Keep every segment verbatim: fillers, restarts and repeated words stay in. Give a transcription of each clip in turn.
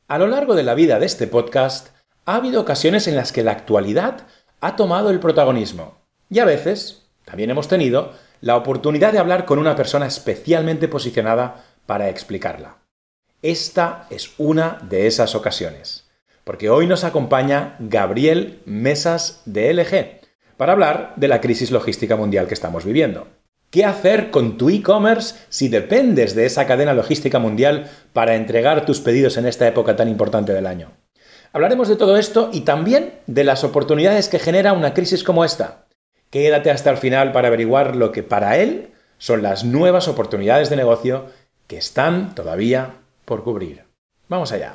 A lo largo de la vida de este podcast, ha habido ocasiones en las que la actualidad ha tomado el protagonismo. Y a veces, también hemos tenido la oportunidad de hablar con una persona especialmente posicionada para explicarla. Esta es una de esas ocasiones, porque hoy nos acompaña Gabriel Mesas de L G para hablar de la crisis logística mundial que estamos viviendo. ¿Qué hacer con tu e-commerce si dependes de esa cadena logística mundial para entregar tus pedidos en esta época tan importante del año? Hablaremos de todo esto y también de las oportunidades que genera una crisis como esta. Quédate hasta el final para averiguar lo que para él son las nuevas oportunidades de negocio que están todavía por cubrir. Vamos allá.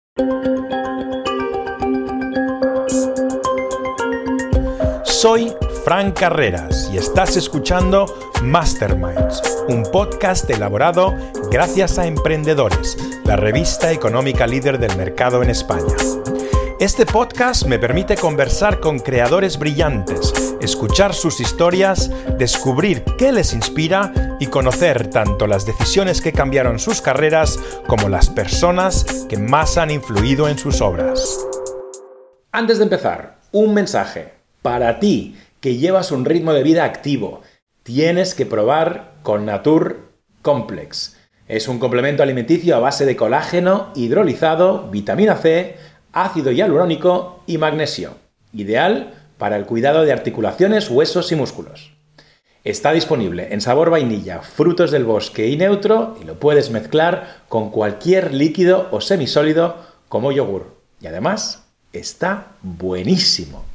Soy Fran Carreras y estás escuchando Masterminds, un podcast elaborado gracias a Emprendedores, la revista económica líder del mercado en España. Este podcast me permite conversar con creadores brillantes, escuchar sus historias, descubrir qué les inspira y conocer tanto las decisiones que cambiaron sus carreras como las personas que más han influido en sus obras. Antes de empezar, un mensaje para ti que llevas un ritmo de vida activo. Tienes que probar Colnatur Complex. Es un complemento alimenticio a base de colágeno hidrolizado, vitamina C, ácido hialurónico y magnesio. Ideal para el cuidado de articulaciones, huesos y músculos. Está disponible en sabor vainilla, frutos del bosque y neutro y lo puedes mezclar con cualquier líquido o semisólido como yogur. Y además está buenísimo.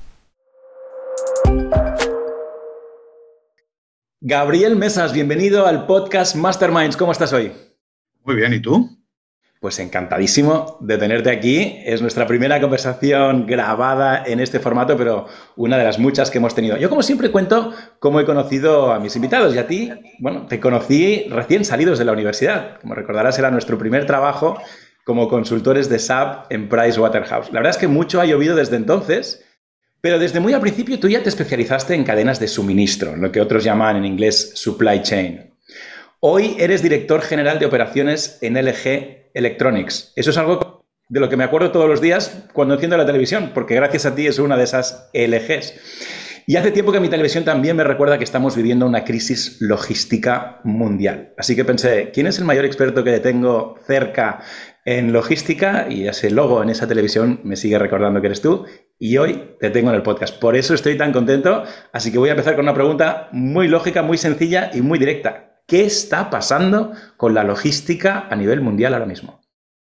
Gabriel Mesas, bienvenido al podcast Masterminds. ¿Cómo estás hoy? Muy bien, ¿y tú? Pues encantadísimo de tenerte aquí. Es nuestra primera conversación grabada en este formato, pero una de las muchas que hemos tenido. Yo, como siempre, cuento cómo he conocido a mis invitados. Y a ti, bueno, te conocí recién salidos de la universidad. Como recordarás, era nuestro primer trabajo como consultores de S A P en Pricewaterhouse. La verdad es que mucho ha llovido desde entonces, pero desde muy al principio tú ya te especializaste en cadenas de suministro, lo que otros llaman en inglés supply chain. Hoy eres director general de operaciones en L G Electronics. Eso es algo de lo que me acuerdo todos los días cuando enciendo la televisión, porque gracias a ti es una de esas L Gs. Y hace tiempo que mi televisión también me recuerda que estamos viviendo una crisis logística mundial. Así que pensé, ¿quién es el mayor experto que tengo cerca en logística? Y ese logo en esa televisión me sigue recordando que eres tú. Y hoy te tengo en el podcast. Por eso estoy tan contento. Así que voy a empezar con una pregunta muy lógica, muy sencilla y muy directa. ¿Qué está pasando con la logística a nivel mundial ahora mismo?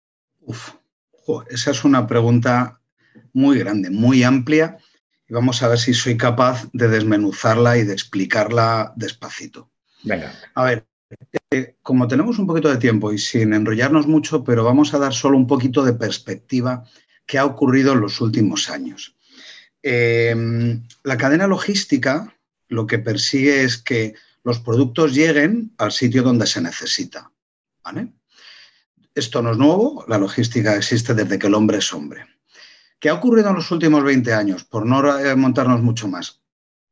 Uf, esa es una pregunta muy grande, muy amplia. Y vamos a ver si soy capaz de desmenuzarla y de explicarla despacito. Venga. A ver, eh, como tenemos un poquito de tiempo y sin enrollarnos mucho, pero vamos a dar solo un poquito de perspectiva que ha ocurrido en los últimos años. Eh, la cadena logística lo que persigue es que los productos lleguen al sitio donde se necesita, ¿vale? Esto no es nuevo, la logística existe desde que el hombre es hombre. ¿Qué ha ocurrido en los últimos veinte años? Por no montarnos mucho más.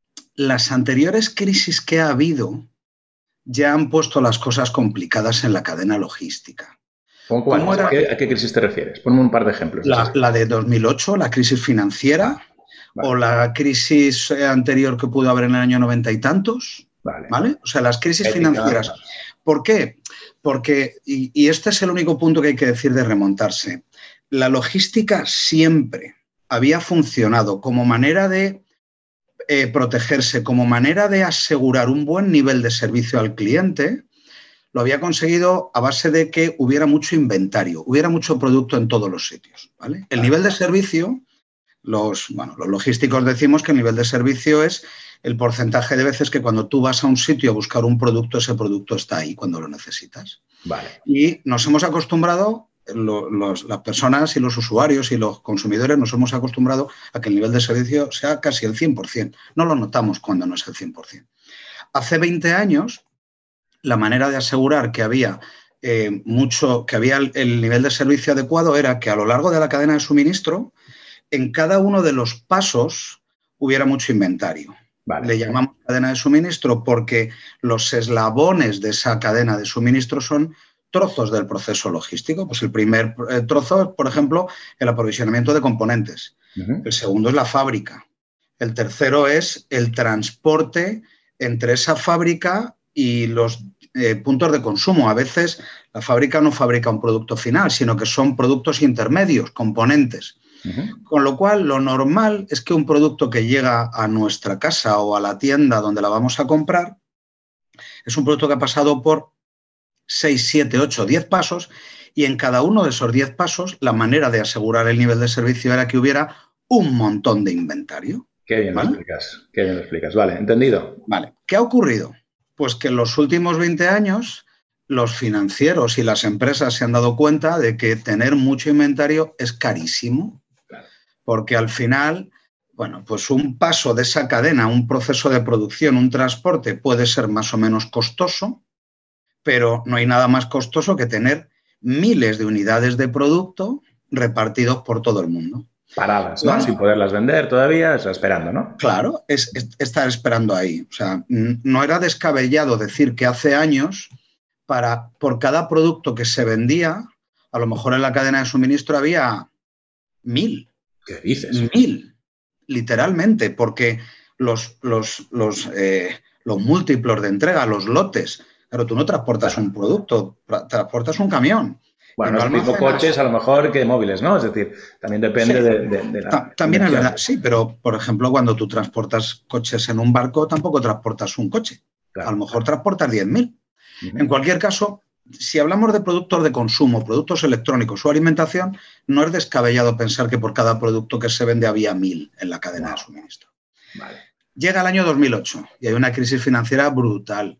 Las anteriores crisis que ha habido ya han puesto las cosas complicadas en la cadena logística. ¿Cómo era? ¿A, qué, ¿A qué crisis te refieres? Ponme un par de ejemplos. La, la de dos mil ocho, la crisis financiera, vale. O la crisis anterior que pudo haber en el año noventa y tantos. Vale. ¿Vale? O sea, las crisis Ética. financieras. ¿Por qué? Porque, y, y este es el único punto que hay que decir de remontarse, la logística siempre había funcionado como manera de eh, protegerse, como manera de asegurar un buen nivel de servicio al cliente. Lo había conseguido a base de que hubiera mucho inventario, hubiera mucho producto en todos los sitios, ¿vale? El nivel de servicio, los, bueno, los logísticos decimos que el nivel de servicio es el porcentaje de veces que cuando tú vas a un sitio a buscar un producto, ese producto está ahí cuando lo necesitas. Vale. Y nos hemos acostumbrado, lo, los, las personas y los usuarios y los consumidores nos hemos acostumbrado a que el nivel de servicio sea casi el cien por ciento. No lo notamos cuando no es el cien por ciento. Hace veinte años, la manera de asegurar que había, eh, mucho, que había el, el nivel de servicio adecuado era que a lo largo de la cadena de suministro, en cada uno de los pasos hubiera mucho inventario. Vale. Le llamamos cadena de suministro porque los eslabones de esa cadena de suministro son trozos del proceso logístico. Pues el primer eh, trozo es, por ejemplo, el aprovisionamiento de componentes. Uh-huh. El segundo es la fábrica. El tercero es el transporte entre esa fábrica y los eh, puntos de consumo. A veces la fábrica no fabrica un producto final, sino que son productos intermedios, componentes. Uh-huh. Con lo cual, lo normal es que un producto que llega a nuestra casa o a la tienda donde la vamos a comprar es un producto que ha pasado por seis, siete, ocho, diez pasos, y en cada uno de esos diez pasos la manera de asegurar el nivel de servicio era que hubiera un montón de inventario. Qué bien ¿vale? lo explicas, qué bien lo explicas. Vale, entendido. Vale. ¿Qué ha ocurrido? Pues que en los últimos veinte años los financieros y las empresas se han dado cuenta de que tener mucho inventario es carísimo, claro. Porque al final, bueno, pues un paso de esa cadena, un proceso de producción, un transporte puede ser más o menos costoso, pero no hay nada más costoso que tener miles de unidades de producto repartidos por todo el mundo. Paradas, ¿no? Bueno, sin poderlas vender todavía, o sea, esperando, ¿no? Claro, es, es estar esperando ahí. O sea, no era descabellado decir que hace años, para, por cada producto que se vendía, a lo mejor en la cadena de suministro había mil. ¿Qué dices? Mil, literalmente, porque los, los, los, eh, los múltiplos de entrega, los lotes, claro, tú no transportas claro. un producto, transportas un camión. Bueno, no es mismo coches a lo mejor que móviles, ¿no? Es decir, también depende sí, de, de, de la... También es verdad, sí, pero, por ejemplo, cuando tú transportas coches en un barco, tampoco transportas un coche. Claro, a lo mejor claro. transportas diez mil. Uh-huh. En cualquier caso, si hablamos de productos de consumo, productos electrónicos o alimentación, no es descabellado pensar que por cada producto que se vende había mil en la cadena wow. de suministro. Vale. Llega el año dos mil ocho y hay una crisis financiera brutal.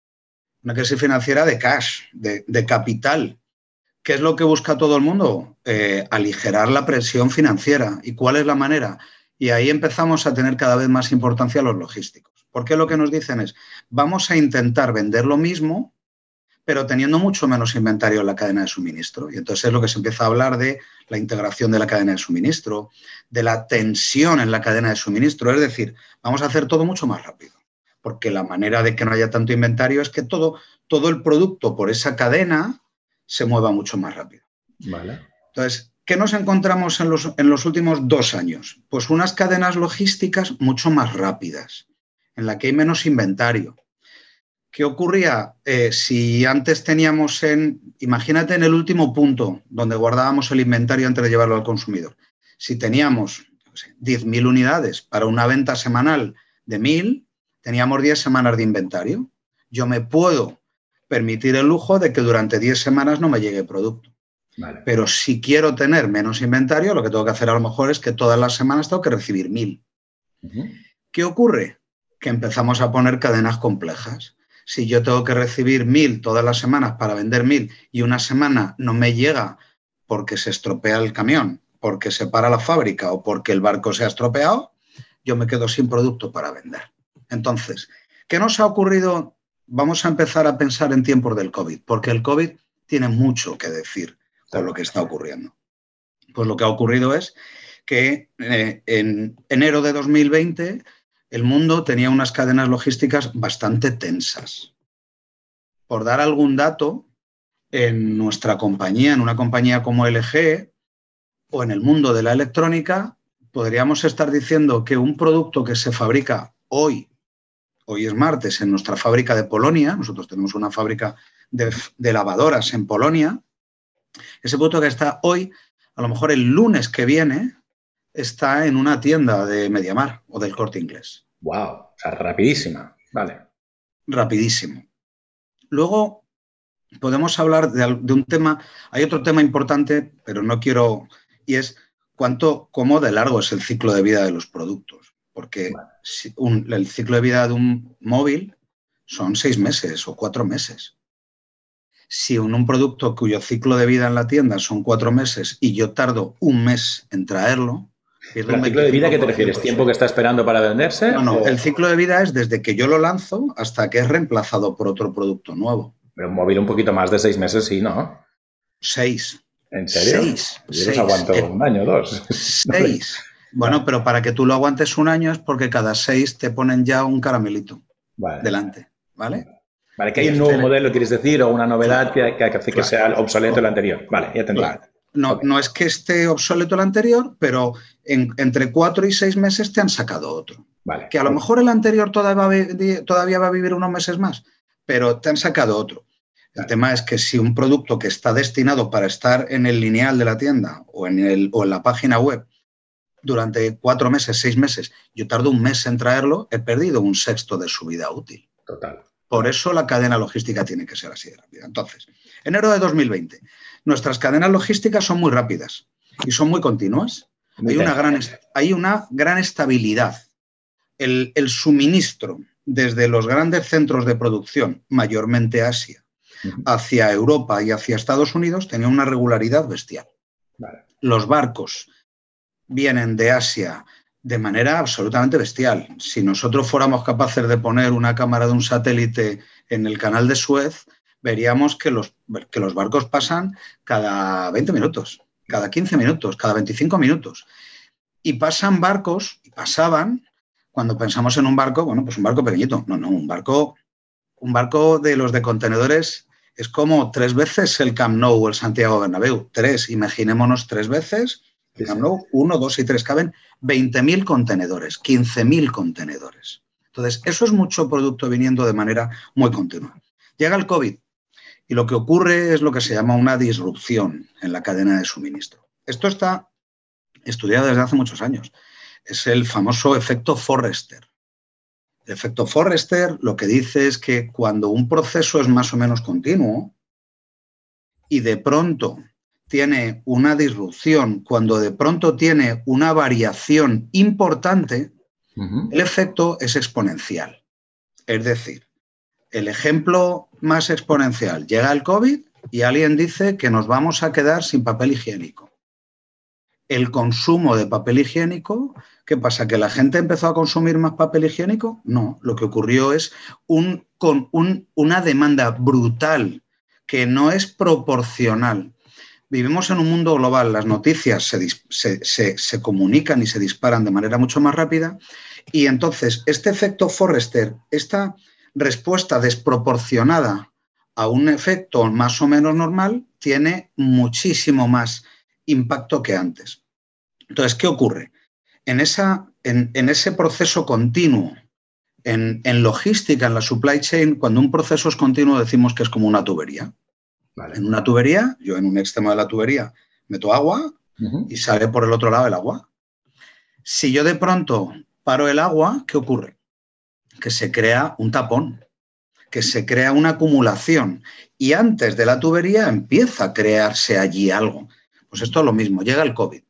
Una crisis financiera de cash, de, de capital. ¿Qué es lo que busca todo el mundo? Eh, aligerar la presión financiera. ¿Y cuál es la manera? Y ahí empezamos a tener cada vez más importancia los logísticos. Porque lo que nos dicen es, vamos a intentar vender lo mismo, pero teniendo mucho menos inventario en la cadena de suministro. Y entonces es lo que se empieza a hablar de la integración de la cadena de suministro, de la tensión en la cadena de suministro. Es decir, vamos a hacer todo mucho más rápido. Porque la manera de que no haya tanto inventario es que todo, todo el producto por esa cadena se mueva mucho más rápido. Vale. Entonces, ¿qué nos encontramos en los, en los últimos dos años? Pues unas cadenas logísticas mucho más rápidas, en la que hay menos inventario. ¿Qué ocurría? Eh, si antes teníamos en, imagínate en el último punto donde guardábamos el inventario antes de llevarlo al consumidor. Si teníamos no sé, diez mil unidades para una venta semanal de mil, teníamos diez semanas de inventario. Yo me puedo permitir el lujo de que durante diez semanas no me llegue producto. Vale. Pero si quiero tener menos inventario, lo que tengo que hacer a lo mejor es que todas las semanas tengo que recibir mil. Uh-huh. ¿Qué ocurre? Que empezamos a poner cadenas complejas. Si yo tengo que recibir mil todas las semanas para vender mil y una semana no me llega porque se estropea el camión, porque se para la fábrica o porque el barco se ha estropeado, yo me quedo sin producto para vender. Entonces, ¿qué nos ha ocurrido? Vamos a empezar a pensar en tiempos del COVID, porque el COVID tiene mucho que decir con lo que está ocurriendo. Pues lo que ha ocurrido es que eh, en enero de dos mil veinte el mundo tenía unas cadenas logísticas bastante tensas. Por dar algún dato, en nuestra compañía, en una compañía como L G o en el mundo de la electrónica, podríamos estar diciendo que un producto que se fabrica hoy, hoy es martes, en nuestra fábrica de Polonia, nosotros tenemos una fábrica de, de lavadoras en Polonia, ese producto que está hoy, a lo mejor el lunes que viene, está en una tienda de Mediamar o del Corte Inglés. ¡Wow! O sea, rapidísima. Vale. Rapidísimo. Luego podemos hablar de, de un tema, hay otro tema importante, pero no quiero, y es cuánto, cómo de largo es el ciclo de vida de los productos. Porque vale. si un, el ciclo de vida de un móvil son seis meses o cuatro meses. Si en un producto cuyo ciclo de vida en la tienda son cuatro meses y yo tardo un mes en traerlo... ¿Pero el ciclo de vida qué te refieres? ¿Tiempo que está esperando para venderse? No, no. O... El ciclo de vida es desde que yo lo lanzo hasta que es reemplazado por otro producto nuevo. Pero un móvil un poquito más de seis meses, sí, ¿no? Seis. ¿En serio? Seis. Yo los aguanto eh, un año o dos. Seis. Bueno, pero para que tú lo aguantes un año es porque cada seis te ponen ya un caramelito vale. delante, ¿vale? Vale, que hay un nuevo modelo, quieres decir, o una novedad que, que hace que claro, sea obsoleto el anterior. Vale, ya te entiendo. Claro. No, okay. no es que esté obsoleto el anterior, pero en, entre cuatro y seis meses te han sacado otro. Vale. Que a lo okay. mejor el anterior todavía va, a todavía va a vivir unos meses más, pero te han sacado otro. El vale. tema es que si un producto que está destinado para estar en el lineal de la tienda o en, el, o en la página web durante cuatro meses, seis meses, yo tardo un mes en traerlo, he perdido un sexto de su vida útil. Total. Por eso la cadena logística tiene que ser así de rápida. Entonces, enero de dos mil veinte. Nuestras cadenas logísticas son muy rápidas y son muy continuas. Muy hay, una gran, hay una gran estabilidad. El, el suministro desde los grandes centros de producción, mayormente Asia, uh-huh. hacia Europa y hacia Estados Unidos, tenía una regularidad bestial. Vale. Los barcos vienen de Asia de manera absolutamente bestial. Si nosotros fuéramos capaces de poner una cámara de un satélite en el canal de Suez, veríamos que los, que los barcos pasan cada veinte minutos, cada quince minutos, cada veinticinco minutos. Y pasan barcos, y pasaban, cuando pensamos en un barco, bueno, pues un barco pequeñito. No, no, un barco, un barco de los de contenedores es como tres veces el Camp Nou o el Santiago Bernabéu. Tres, imaginémonos tres veces el Camp Nou, uno, dos y tres, caben veinte mil contenedores, quince mil contenedores. Entonces, eso es mucho producto viniendo de manera muy continua. Llega el COVID. Y lo que ocurre es lo que se llama una disrupción en la cadena de suministro. Esto está estudiado desde hace muchos años. Es el famoso efecto Forrester. El efecto Forrester lo que dice es que cuando un proceso es más o menos continuo y de pronto tiene una disrupción, cuando de pronto tiene una variación importante, uh-huh. el efecto es exponencial. Es decir, el ejemplo más exponencial, llega el COVID y alguien dice que nos vamos a quedar sin papel higiénico. El consumo de papel higiénico, ¿qué pasa? ¿Que la gente empezó a consumir más papel higiénico? No, lo que ocurrió es un, con un, una demanda brutal que no es proporcional. Vivimos en un mundo global, las noticias se, se, se, se comunican y se disparan de manera mucho más rápida y entonces este efecto Forrester, esta respuesta desproporcionada a un efecto más o menos normal tiene muchísimo más impacto que antes. Entonces, ¿qué ocurre? En, esa, en, en ese proceso continuo, en, en logística, en la supply chain, cuando un proceso es continuo decimos que es como una tubería. Vale. En una tubería, yo en un extremo de la tubería meto agua uh-huh. y sale por el otro lado el agua. Si yo de pronto paro el agua, ¿qué ocurre? Que se crea un tapón, que se crea una acumulación y antes de la tubería empieza a crearse allí algo. Pues esto es lo mismo, llega el COVID,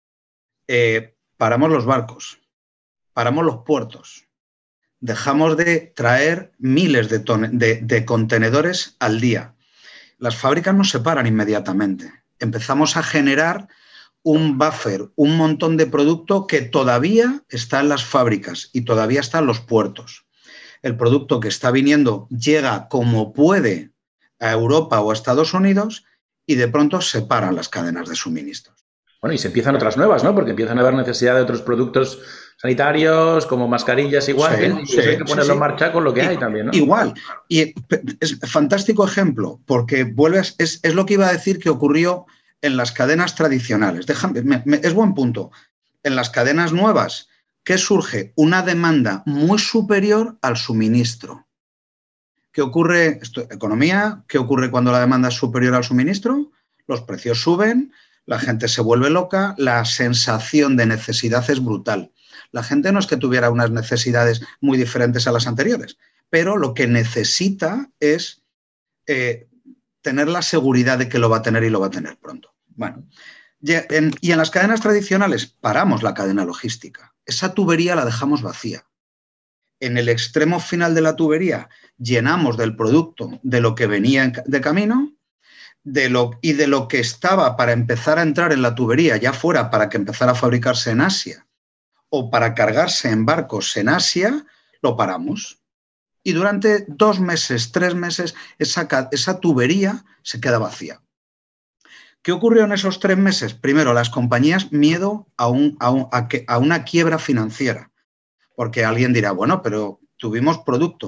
eh, paramos los barcos, paramos los puertos, dejamos de traer miles de, de, de contenedores al día. Las fábricas no se paran inmediatamente, empezamos a generar un buffer, un montón de producto que todavía está en las fábricas y todavía está en los puertos. El producto que está viniendo llega como puede a Europa o a Estados Unidos y de pronto se paran las cadenas de suministros. Bueno, y se empiezan otras nuevas, ¿no? Porque empiezan a haber necesidad de otros productos sanitarios, como mascarillas igual, sí, y sí, hay que ponerlo sí, sí. en marcha con lo que y, hay también, ¿no? Igual. Y es fantástico ejemplo, porque vuelves, es, es lo que iba a decir que ocurrió en las cadenas tradicionales. Déjame, me, me, es buen punto. En las cadenas nuevas, ¿qué surge? Una demanda muy superior al suministro. ¿Qué ocurre? Esto, economía, ¿qué ocurre cuando la demanda es superior al suministro? Los precios suben, la gente se vuelve loca, la sensación de necesidad es brutal. La gente no es que tuviera unas necesidades muy diferentes a las anteriores, pero lo que necesita es eh, tener la seguridad de que lo va a tener y lo va a tener pronto. Bueno, y en, y en las cadenas tradicionales paramos la cadena logística. Esa tubería la dejamos vacía. En el extremo final de la tubería llenamos del producto de lo que venía de camino de lo, y de lo que estaba para empezar a entrar en la tubería, ya fuera para que empezara a fabricarse en Asia o para cargarse en barcos en Asia, lo paramos. Y durante dos meses, tres meses, esa, esa tubería se queda vacía. ¿Qué ocurrió en esos tres meses? Primero, las compañías miedo a, un, a, un, a, que, a una quiebra financiera. Porque alguien dirá, bueno, pero tuvimos producto.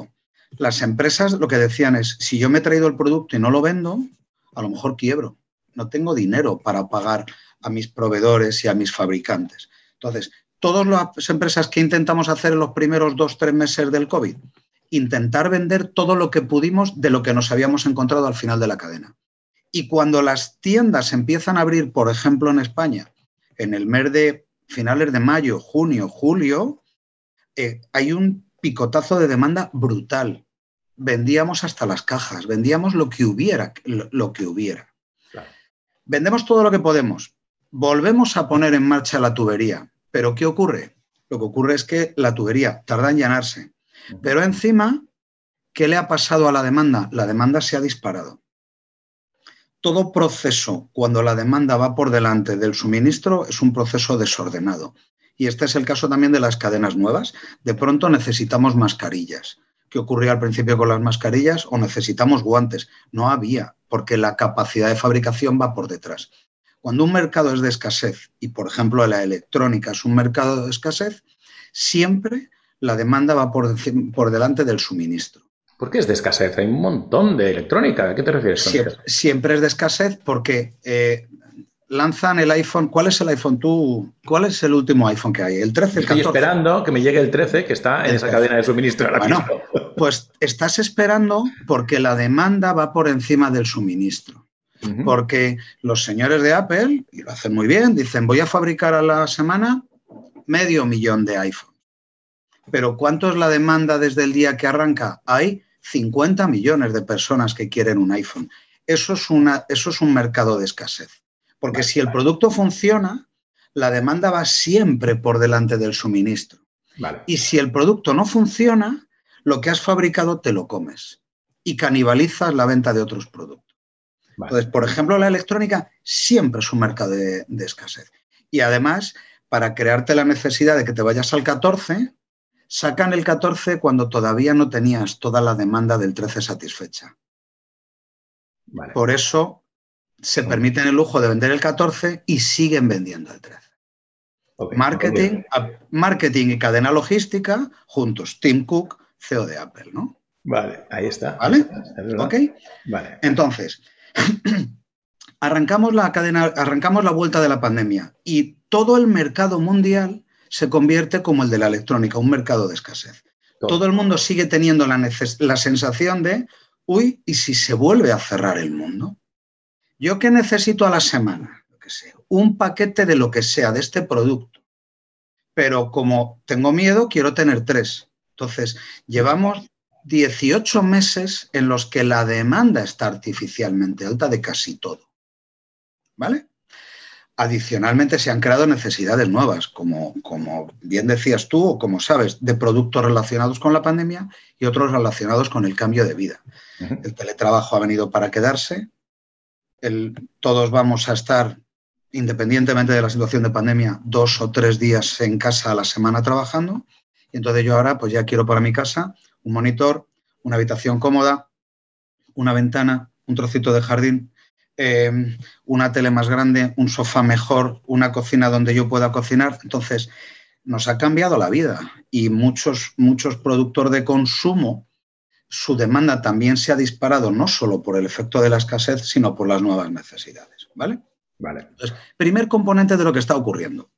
las empresas lo que decían es, si yo me he traído el producto y no lo vendo, a lo mejor quiebro. No tengo dinero para pagar a mis proveedores y a mis fabricantes. Entonces, todas las empresas que intentamos hacer en los primeros dos, tres meses del COVID, intentar vender todo lo que pudimos de lo que nos habíamos encontrado al final de la cadena. Y cuando las tiendas empiezan a abrir, por ejemplo, en España, en el mes de finales de mayo, junio, julio, eh, hay un picotazo de demanda brutal. Vendíamos hasta las cajas, vendíamos lo que hubiera, lo, lo que hubiera. Claro. Vendemos todo lo que podemos. Volvemos a poner en marcha la tubería. ¿Pero qué ocurre? Lo que ocurre es que la tubería tarda en llenarse. Pero encima, ¿qué le ha pasado a la demanda? La demanda se ha disparado. Todo proceso, cuando la demanda va por delante del suministro, es un proceso desordenado. Y este es el caso también de las cadenas nuevas. De pronto necesitamos mascarillas. ¿Qué ocurría al principio con las mascarillas? O necesitamos guantes. No había, porque la capacidad de fabricación va por detrás. Cuando un mercado es de escasez, y por ejemplo la electrónica es un mercado de escasez, siempre la demanda va por, por delante del suministro. ¿Por qué es de escasez? Hay un montón de electrónica. ¿A qué te refieres? Siempre, siempre es de escasez porque eh, lanzan el iPhone. ¿Cuál es el iPhone? ¿Tú? ¿Cuál es el último iPhone que hay? ¿El trece? El Estoy catorce. Esperando que me llegue el trece, que está en el esa trece. Cadena de suministro ahora bueno, mismo. Pues estás esperando porque la demanda va por encima del suministro. Uh-huh. Porque los señores de Apple, y lo hacen muy bien, dicen voy a fabricar a la semana medio millón de iPhone. Pero ¿cuánto es la demanda desde el día que arranca? Hay cincuenta millones de personas que quieren un iPhone. Eso es, una, eso es un mercado de escasez. Porque vale, si el vale. producto funciona, la demanda va siempre por delante del suministro. Vale. Y si el producto no funciona, lo que has fabricado te lo comes y canibalizas la venta de otros productos. Vale. Entonces, por ejemplo, la electrónica siempre es un mercado de, de escasez. Y además, para crearte la necesidad de que te vayas al catorce, sacan el catorce cuando todavía no tenías toda la demanda del trece satisfecha. Vale. Por eso se okay. permiten el lujo de vender el catorce y siguen vendiendo el trece. Okay. Marketing, okay. marketing y cadena logística juntos. Tim Cook, C E O de Apple, ¿no? Vale, ahí está. ¿Vale? ¿Es ¿Ok? Vale. Entonces, arrancamos la cadena, arrancamos la vuelta de la pandemia y todo el mercado mundial se convierte como el de la electrónica, un mercado de escasez. Todo, Todo el mundo sigue teniendo la, la sensación de, uy, ¿y si se vuelve a cerrar el mundo? ¿Yo qué necesito a la semana? Lo que sea, un paquete de lo que sea, de este producto. Pero como tengo miedo, quiero tener tres. Entonces, llevamos dieciocho meses en los que la demanda está artificialmente alta de casi todo. ¿Vale? Adicionalmente se han creado necesidades nuevas, como, como bien decías tú o como sabes, de productos relacionados con la pandemia y otros relacionados con el cambio de vida. Uh-huh. El teletrabajo ha venido para quedarse, el, todos vamos a estar, independientemente de la situación de pandemia, dos o tres días en casa a la semana trabajando y entonces yo ahora pues ya quiero para mi casa un monitor, una habitación cómoda, una ventana, un trocito de jardín, Eh, una tele más grande, un sofá mejor, una cocina donde yo pueda cocinar. Entonces, nos ha cambiado la vida y muchos, muchos productores de consumo, su demanda también se ha disparado, no solo por el efecto de la escasez, sino por las nuevas necesidades. ¿Vale? Vale. Entonces, primer componente de lo que está ocurriendo.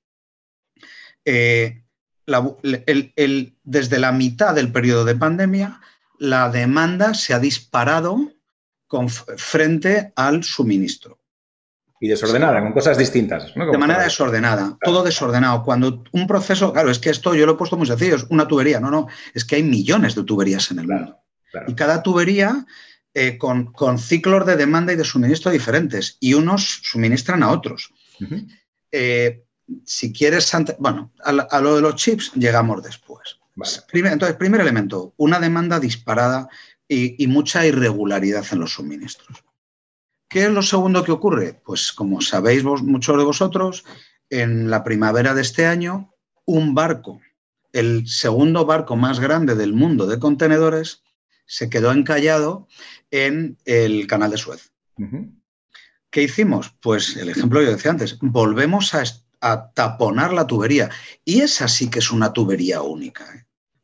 Eh, la, el, el, desde la mitad del periodo de pandemia, la demanda se ha disparado con, frente al suministro. Y desordenada, sí. Con cosas distintas, ¿no? De manera desordenada, claro. Todo desordenado. Cuando un proceso, claro, es que esto yo lo he puesto muy sencillo, es una tubería, no, no, es que hay millones de tuberías en el claro, mundo. Claro. Y cada tubería eh, con, con ciclos de demanda y de suministro diferentes, y unos suministran a otros. Uh-huh. eh, si quieres, bueno, a, a lo de los chips llegamos después. Vale. Primer, entonces, primer elemento, una demanda disparada Y, y mucha irregularidad en los suministros. ¿Qué es lo segundo que ocurre? Pues como sabéis vos, muchos de vosotros, en la primavera de este año, un barco, el segundo barco más grande del mundo de contenedores, se quedó encallado en el canal de Suez. Uh-huh. ¿Qué hicimos? Pues el ejemplo que yo decía antes, volvemos a, a taponar la tubería. Y esa sí que es una tubería única, ¿eh?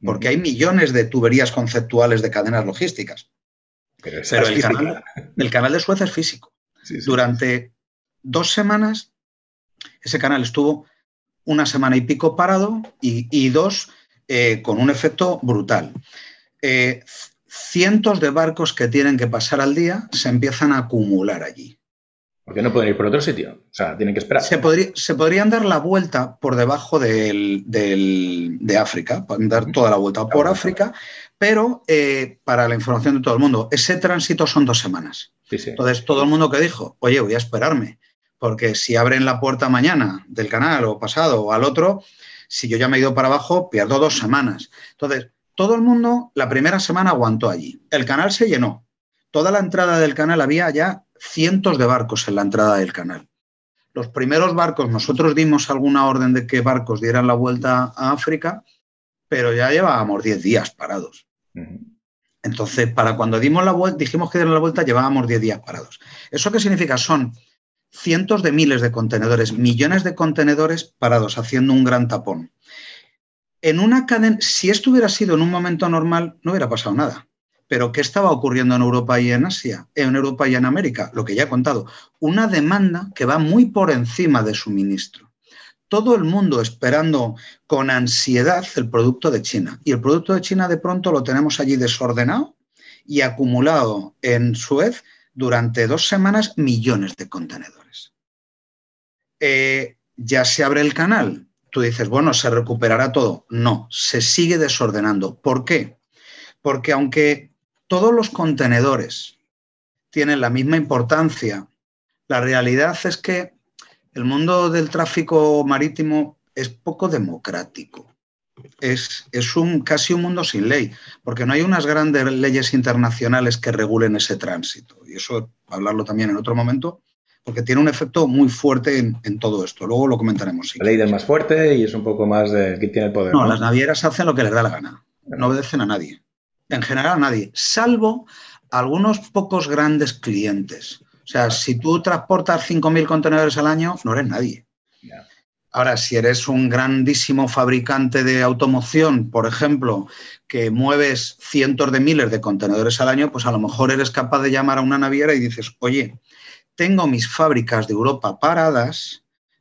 porque uh-huh. hay millones de tuberías conceptuales de cadenas logísticas. Pero, Pero el, canal, el canal de Suez es físico. Sí, sí. Durante dos semanas, ese canal estuvo una semana y pico parado y, y dos eh, con un efecto brutal. Eh, cientos de barcos que tienen que pasar al día se empiezan a acumular allí. ¿Por qué no pueden ir por otro sitio? O sea, tienen que esperar. Se, podría, se podrían dar la vuelta por debajo del, del, de África, pueden dar toda la vuelta por África, pero eh, para la información de todo el mundo, ese tránsito son dos semanas. Sí, sí. Entonces, todo el mundo que dijo, oye, voy a esperarme, porque si abren la puerta mañana del canal o pasado o al otro, si yo ya me he ido para abajo, pierdo dos semanas. Entonces, todo el mundo la primera semana aguantó allí. El canal se llenó. Toda la entrada del canal había ya cientos de barcos en la entrada del canal. Los primeros barcos, nosotros dimos alguna orden de que barcos dieran la vuelta a África, pero ya llevábamos diez días parados. Uh-huh. Entonces, para cuando dimos la vuelta, dijimos que dieran la vuelta, llevábamos diez días parados. ¿Eso qué significa? Son cientos de miles de contenedores, millones de contenedores parados, haciendo un gran tapón. En una cadena, si esto hubiera sido en un momento normal, no hubiera pasado nada. Pero ¿qué estaba ocurriendo en Europa y en Asia? En Europa y en América, lo que ya he contado. Una demanda que va muy por encima de suministro. Todo el mundo esperando con ansiedad el producto de China. Y el producto de China de pronto lo tenemos allí desordenado y acumulado en Suez durante dos semanas millones de contenedores. Eh, ya se abre el canal. Tú dices, bueno, ¿se recuperará todo? No, se sigue desordenando. ¿Por qué? Porque aunque todos los contenedores tienen la misma importancia, la realidad es que el mundo del tráfico marítimo es poco democrático. Es, es un, casi un mundo sin ley, porque no hay unas grandes leyes internacionales que regulen ese tránsito. Y eso, hablarlo también en otro momento, porque tiene un efecto muy fuerte en, en todo esto. Luego lo comentaremos. Si la ley del más fuerte y es un poco más de quién tiene el poder. No, ¿no? Las navieras hacen lo que les da la gana. No obedecen a nadie. En general a nadie, salvo algunos pocos grandes clientes. O sea, si tú transportas cinco mil contenedores al año, no eres nadie. Yeah. Ahora, si eres un grandísimo fabricante de automoción, por ejemplo, que mueves cientos de miles de contenedores al año, pues a lo mejor eres capaz de llamar a una naviera y dices, oye, tengo mis fábricas de Europa paradas,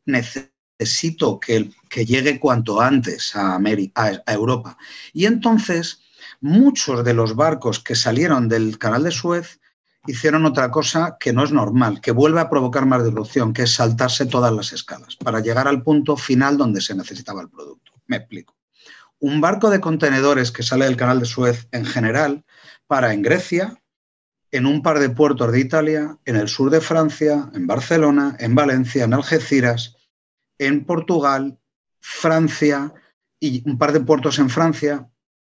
necesito que, que llegue cuanto antes a, América, a, a Europa. Y entonces muchos de los barcos que salieron del canal de Suez hicieron otra cosa que no es normal, que vuelve a provocar más disrupción, que es saltarse todas las escalas para llegar al punto final donde se necesitaba el producto. Me explico. Un barco de contenedores que sale del canal de Suez en general para en Grecia, en un par de puertos de Italia, en el sur de Francia, en Barcelona, en Valencia, en Algeciras, en Portugal, Francia y un par de puertos en Francia,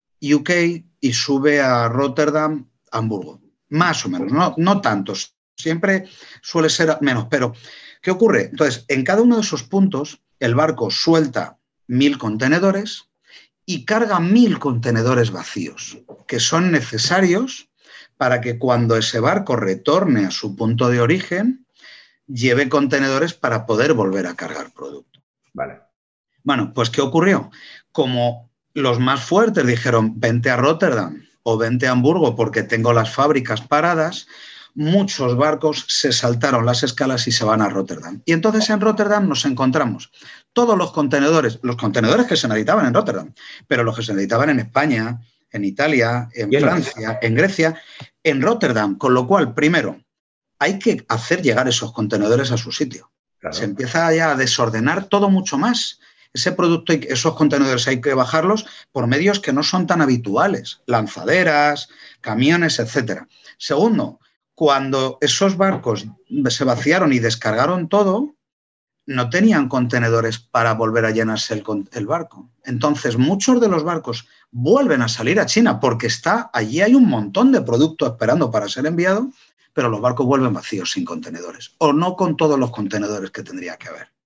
U K y sube a Rotterdam, Hamburgo. Más o menos, no, no tantos. Siempre suele ser menos. Pero, ¿qué ocurre? Entonces, en cada uno de esos puntos, el barco suelta mil contenedores y carga mil contenedores vacíos, que son necesarios para que cuando ese barco retorne a su punto de origen, lleve contenedores para poder volver a cargar producto. Vale. Bueno, pues ¿qué ocurrió? Como los más fuertes dijeron, vente a Rotterdam o vente a Hamburgo porque tengo las fábricas paradas, muchos barcos se saltaron las escalas y se van a Rotterdam. Y entonces en Rotterdam nos encontramos todos los contenedores, los contenedores que se necesitaban en Rotterdam, pero los que se necesitaban en España, en Italia, en Francia, en Grecia, en Rotterdam. Con lo cual, primero, hay que hacer llegar esos contenedores a su sitio. Claro. Se empieza ya a desordenar todo mucho más. Ese producto, esos contenedores hay que bajarlos por medios que no son tan habituales, lanzaderas, camiones, etcétera. Segundo, cuando esos barcos se vaciaron y descargaron todo, no tenían contenedores para volver a llenarse el, el barco. Entonces, muchos de los barcos vuelven a salir a China porque está, allí hay un montón de producto esperando para ser enviado, pero los barcos vuelven vacíos sin contenedores o no con todos los contenedores que tendría que haber.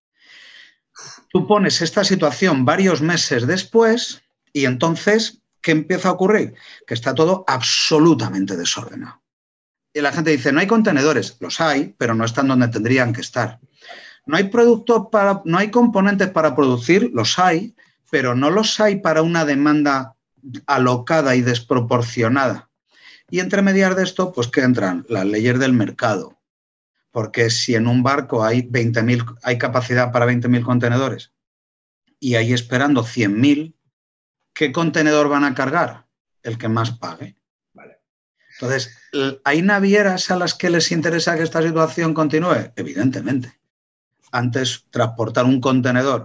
Tú pones esta situación varios meses después y entonces, ¿qué empieza a ocurrir? Que está todo absolutamente desordenado. Y la gente dice, no hay contenedores. Los hay, pero no están donde tendrían que estar. No hay productos para, no hay componentes para producir. Los hay, pero no los hay para una demanda alocada y desproporcionada. Y entre medias de esto, pues que entran las leyes del mercado. Porque si en un barco hay veinte mil, hay capacidad para veinte mil contenedores y hay esperando cien mil, ¿qué contenedor van a cargar? El que más pague. Vale. Entonces, ¿hay navieras a las que les interesa que esta situación continúe? Evidentemente. Antes, transportar un contenedor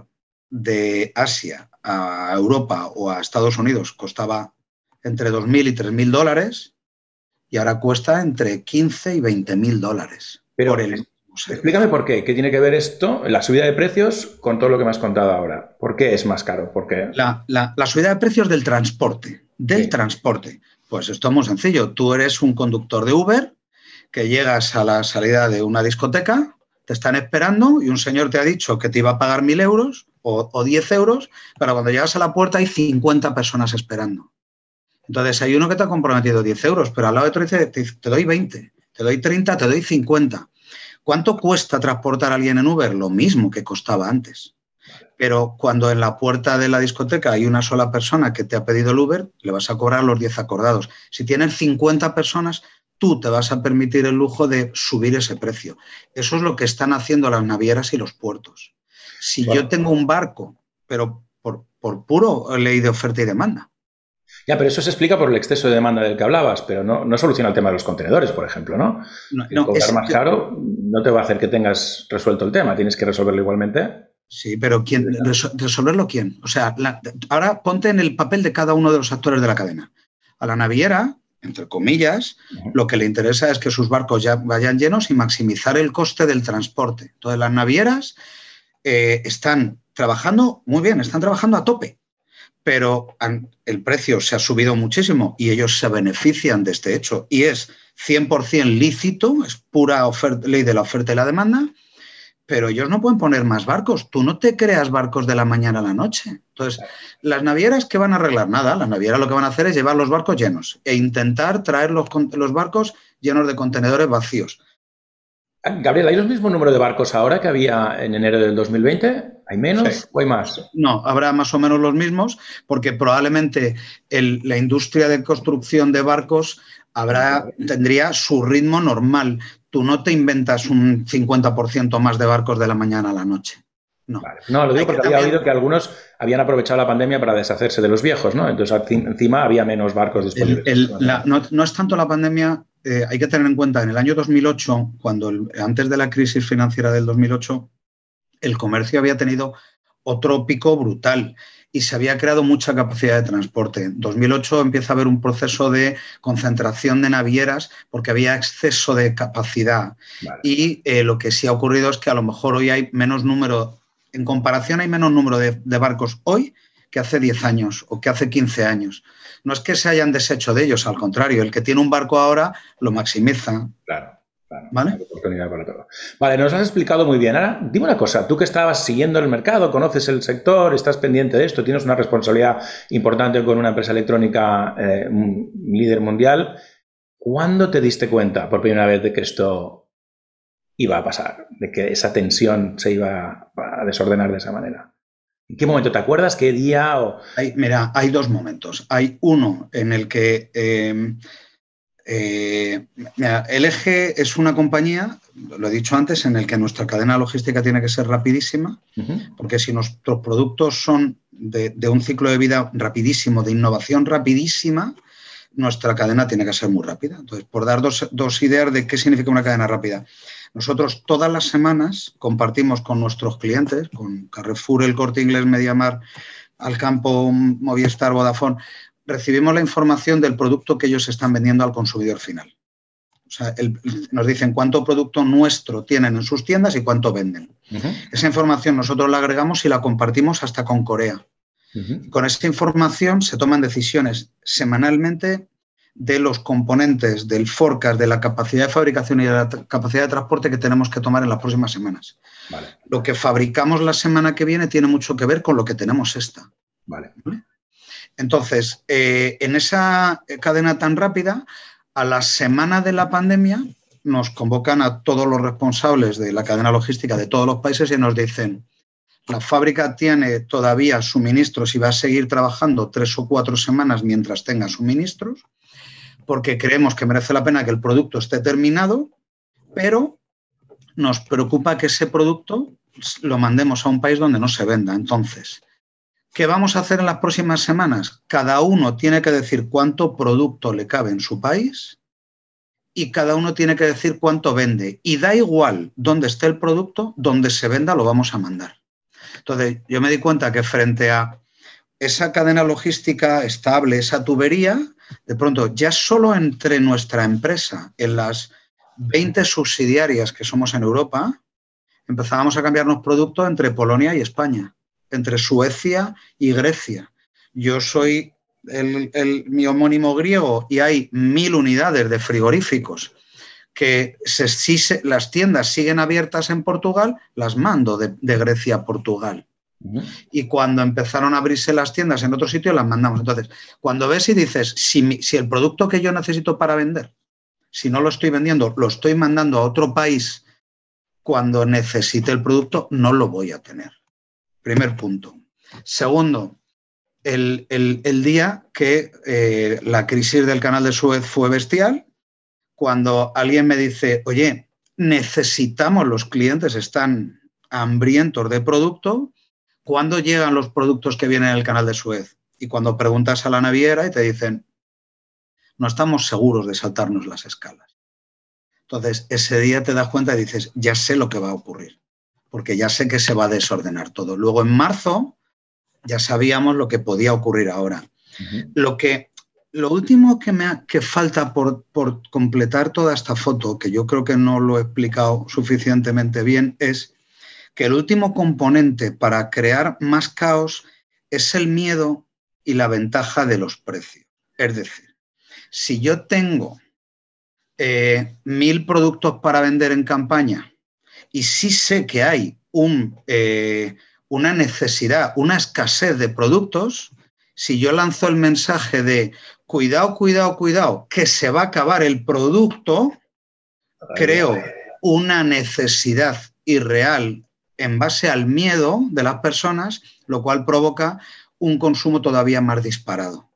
de Asia a Europa o a Estados Unidos costaba entre dos mil y tres mil dólares y ahora cuesta entre quince y veinte mil dólares. Pero por el, explícame por qué. ¿Qué tiene que ver esto, la subida de precios, con todo lo que me has contado ahora? ¿Por qué es más caro? ¿Por qué? La, la, la subida de precios del transporte. Del sí. transporte. Pues esto es muy sencillo. Tú eres un conductor de Uber que llegas a la salida de una discoteca, te están esperando y un señor te ha dicho que te iba a pagar mil euros o, o diez euros, pero cuando llegas a la puerta hay cincuenta personas esperando. Entonces hay uno que te ha comprometido diez euros, pero al lado de otro dice, te, te doy veinte, te doy treinta, te doy cincuenta. ¿Cuánto cuesta transportar a alguien en Uber? Lo mismo que costaba antes. Pero cuando en la puerta de la discoteca hay una sola persona que te ha pedido el Uber, le vas a cobrar los diez acordados. Si tienes cincuenta personas, tú te vas a permitir el lujo de subir ese precio. Eso es lo que están haciendo las navieras y los puertos. Si bueno, yo tengo un barco, pero por, por puro ley de oferta y demanda. Ya, pero eso se explica por el exceso de demanda del que hablabas, pero no, no soluciona el tema de los contenedores, por ejemplo, ¿no? no, no cobrar es, más caro no te va a hacer que tengas resuelto el tema, tienes que resolverlo igualmente. Sí, pero ¿quién, ¿resolverlo quién? O sea, la, ahora ponte en el papel de cada uno de los actores de la cadena. A la naviera, entre comillas, uh-huh. lo que le interesa es que sus barcos ya vayan llenos y maximizar el coste del transporte. Entonces, las navieras eh, están trabajando muy bien, están trabajando a tope, pero el precio se ha subido muchísimo y ellos se benefician de este hecho. Y es cien por ciento lícito, es pura oferta, ley de la oferta y la demanda, pero ellos no pueden poner más barcos. Tú no te creas barcos de la mañana a la noche. Entonces, las navieras, ¿qué van a arreglar? Nada, las navieras lo que van a hacer es llevar los barcos llenos e intentar traer los, los barcos llenos de contenedores vacíos. Gabriel, ¿hay los mismos números de barcos ahora que había en enero del dos mil veinte? ¿Hay menos sí. o hay más? No, habrá más o menos los mismos, porque probablemente el, la industria de construcción de barcos habrá, tendría su ritmo normal. Tú no te inventas un cincuenta por ciento más de barcos de la mañana a la noche. No, vale. No, lo digo porque había también... oído que algunos habían aprovechado la pandemia para deshacerse de los viejos, ¿no? Entonces, encima había menos barcos disponibles. El, el, la, no, no es tanto la pandemia, eh, hay que tener en cuenta, en el año dos mil ocho, cuando el, antes de la crisis financiera del dos mil ocho, el comercio había tenido otro pico brutal y se había creado mucha capacidad de transporte. En dos mil ocho empieza a haber un proceso de concentración de navieras porque había exceso de capacidad. Vale. Y eh, lo que sí ha ocurrido es que a lo mejor hoy hay menos número, en comparación hay menos número de, de barcos hoy que hace diez años o que hace quince años. No es que se hayan deshecho de ellos, al contrario, el que tiene un barco ahora lo maximiza. Claro. Claro, ¿vale? Hay oportunidad para todo. Vale, nos has explicado muy bien. Ahora, dime una cosa, tú que estabas siguiendo el mercado, conoces el sector, estás pendiente de esto, tienes una responsabilidad importante con una empresa electrónica eh, líder mundial. ¿Cuándo te diste cuenta por primera vez de que esto iba a pasar? De que esa tensión se iba a desordenar de esa manera. ¿En qué momento? ¿Te acuerdas? ¿Qué día? O... Hay, mira, hay dos momentos. Hay uno en el que... Eh, Eh, mira, L G es una compañía, lo he dicho antes, en el que nuestra cadena logística tiene que ser rapidísima, uh-huh. porque si nuestros productos son de, de un ciclo de vida rapidísimo, de innovación rapidísima, nuestra cadena tiene que ser muy rápida. Entonces, por dar dos, dos ideas de qué significa una cadena rápida. Nosotros todas las semanas compartimos con nuestros clientes, con Carrefour, El Corte Inglés, Mediamar, Alcampo, Movistar, Vodafone, recibimos la información del producto que ellos están vendiendo al consumidor final. O sea, el, nos dicen cuánto producto nuestro tienen en sus tiendas y cuánto venden. Uh-huh. Esa información nosotros la agregamos y la compartimos hasta con Corea. Uh-huh. Con esta información se toman decisiones semanalmente de los componentes del forecast, de la capacidad de fabricación y de la capacidad de transporte que tenemos que tomar en las próximas semanas. Vale. Lo que fabricamos la semana que viene tiene mucho que ver con lo que tenemos esta. Vale. ¿Vale? Entonces, eh, en esa cadena tan rápida, a la semana de la pandemia, nos convocan a todos los responsables de la cadena logística de todos los países y nos dicen, la fábrica tiene todavía suministros y va a seguir trabajando tres o cuatro semanas mientras tenga suministros, porque creemos que merece la pena que el producto esté terminado, pero nos preocupa que ese producto lo mandemos a un país donde no se venda. Entonces, ¿qué vamos a hacer en las próximas semanas? Cada uno tiene que decir cuánto producto le cabe en su país y cada uno tiene que decir cuánto vende. Y da igual dónde esté el producto, donde se venda lo vamos a mandar. Entonces, yo me di cuenta que frente a esa cadena logística estable, esa tubería, de pronto ya solo entre nuestra empresa, en las veinte subsidiarias que somos en Europa, empezábamos a cambiarnos productos entre Polonia y España, entre Suecia y Grecia. Yo soy el, el, mi homónimo griego y hay mil unidades de frigoríficos que se, si se, las tiendas siguen abiertas en Portugal, las mando de, de Grecia a Portugal. Uh-huh. Y cuando empezaron a abrirse las tiendas en otro sitio, las mandamos. Entonces, cuando ves y dices, si, mi, si el producto que yo necesito para vender, si no lo estoy vendiendo, lo estoy mandando a otro país, cuando necesite el producto, no lo voy a tener. Primer punto. Segundo, el, el, el día que eh, la crisis del canal de Suez fue bestial, cuando alguien me dice, oye, necesitamos, los clientes están hambrientos de producto, ¿cuándo llegan los productos que vienen en el canal de Suez? Y cuando preguntas a la naviera y te dicen, no estamos seguros de saltarnos las escalas. Entonces, ese día te das cuenta y dices, ya sé lo que va a ocurrir, porque ya sé que se va a desordenar todo. Luego, en marzo, ya sabíamos lo que podía ocurrir ahora. Uh-huh. Lo que... Lo último que, me ha, que falta por, por completar toda esta foto, que yo creo que no lo he explicado suficientemente bien, es que el último componente para crear más caos es el miedo y la ventaja de los precios. Es decir, si yo tengo eh, mil productos para vender en campaña y sí sé que hay un, eh, una necesidad, una escasez de productos, si yo lanzo el mensaje de cuidado, cuidado, cuidado, que se va a acabar el producto, creo una necesidad irreal en base al miedo de las personas, lo cual provoca un consumo todavía más disparado.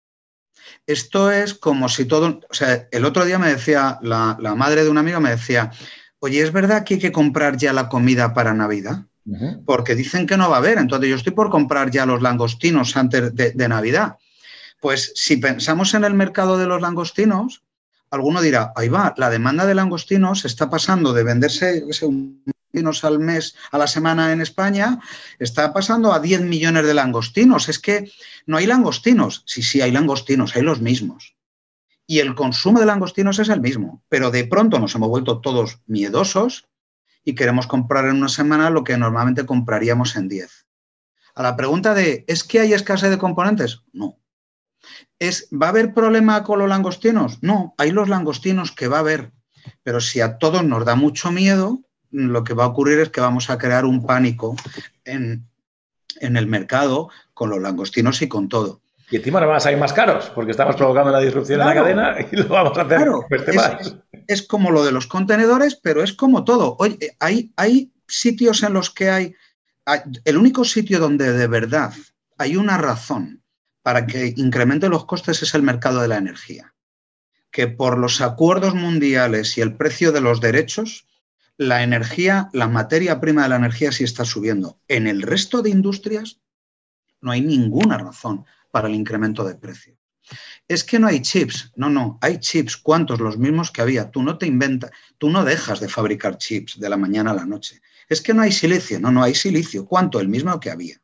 Esto es como si todo... O sea, el otro día me decía, la, la madre de un amigo me decía, oye, ¿es verdad que hay que comprar ya la comida para Navidad? Uh-huh. Porque dicen que no va a haber, entonces yo estoy por comprar ya los langostinos antes de, de Navidad. Pues si pensamos en el mercado de los langostinos, alguno dirá, ahí va, la demanda de langostinos está pasando de venderse no sé, un langostinos al mes, a la semana en España, está pasando a diez millones de langostinos. Es que no hay langostinos. Sí, sí, hay langostinos, hay los mismos. Y el consumo de langostinos es el mismo, pero de pronto nos hemos vuelto todos miedosos y queremos comprar en una semana lo que normalmente compraríamos en diez. A la pregunta de, ¿es que hay escasez de componentes? No. ¿Es, ¿Va a haber problema con los langostinos? No, hay los langostinos que va a haber, pero si a todos nos da mucho miedo, lo que va a ocurrir es que vamos a crear un pánico en, en el mercado con los langostinos y con todo. Y encima nos van a salir más caros, porque estamos provocando una disrupción claro, en la cadena y lo vamos a hacer. Claro, es, es como lo de los contenedores, pero es como todo. Oye, hay, hay sitios en los que hay, hay... El único sitio donde de verdad hay una razón para que incremente los costes es el mercado de la energía. Que por los acuerdos mundiales y el precio de los derechos, la energía, la materia prima de la energía sí está subiendo. En el resto de industrias no hay ninguna razón para el incremento de precio. Es que no hay chips. No, no, hay chips. ¿Cuántos? Los mismos que había. Tú no te inventas, tú no dejas de fabricar chips de la mañana a la noche. Es que no hay silicio. No, no hay silicio. ¿Cuánto? El mismo que había.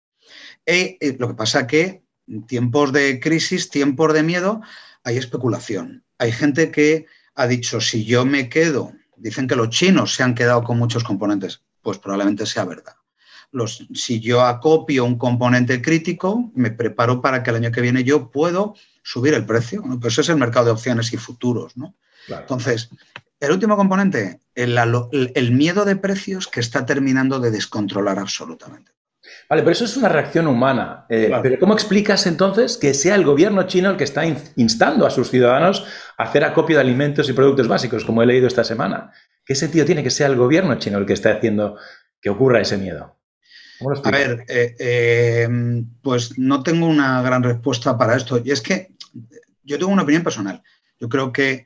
E, eh, lo que pasa que en tiempos de crisis, tiempos de miedo, hay especulación. Hay gente que ha dicho, si yo me quedo, dicen que los chinos se han quedado con muchos componentes, pues probablemente sea verdad. Los, si yo acopio un componente crítico, me preparo para que el año que viene yo puedo subir el precio, ¿no? Pues eso es el mercado de opciones y futuros, ¿no? Claro. Entonces, el último componente, el, el, el miedo de precios que está terminando de descontrolar absolutamente. Vale, pero eso es una reacción humana. Eh, claro. Pero ¿cómo explicas entonces que sea el gobierno chino el que está instando a sus ciudadanos a hacer acopio de alimentos y productos básicos, como he leído esta semana? ¿Qué sentido tiene que sea el gobierno chino el que está haciendo que ocurra ese miedo? ¿Cómo lo A ver, eh, eh, pues no tengo una gran respuesta para esto. Y es que yo tengo una opinión personal. Yo creo que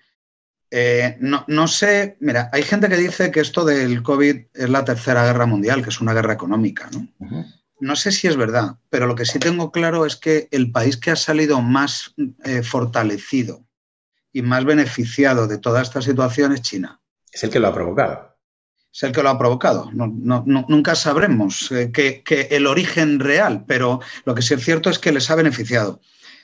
eh, no, no sé, mira, hay gente que dice que esto del COVID es la tercera guerra mundial, que es una guerra económica, ¿no? Uh-huh. No sé si es verdad, pero lo que sí tengo claro es que el país que ha salido más eh, fortalecido y más beneficiado de toda esta situación es China. Es el que lo ha provocado. Es el que lo ha provocado. No, no, no, nunca sabremos eh, que, que el origen real, pero lo que sí es cierto es que les ha beneficiado.